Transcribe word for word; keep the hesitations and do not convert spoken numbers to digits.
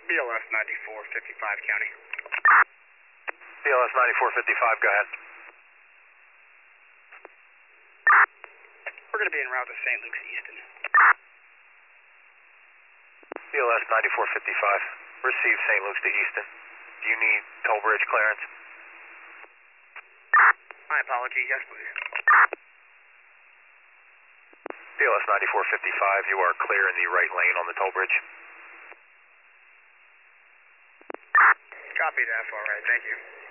B L S ninety-four fifty-five County. B L S ninety-four fifty-five, go ahead. We're going to be en route to Saint Luke's Easton. B L S ninety-four fifty-five, receive Saint Luke's to Easton. Do you need toll bridge clearance? My apologies, yes please. B L S ninety-four fifty-five, you are clear in the right lane on the toll bridge. Copy that, all right, thank you.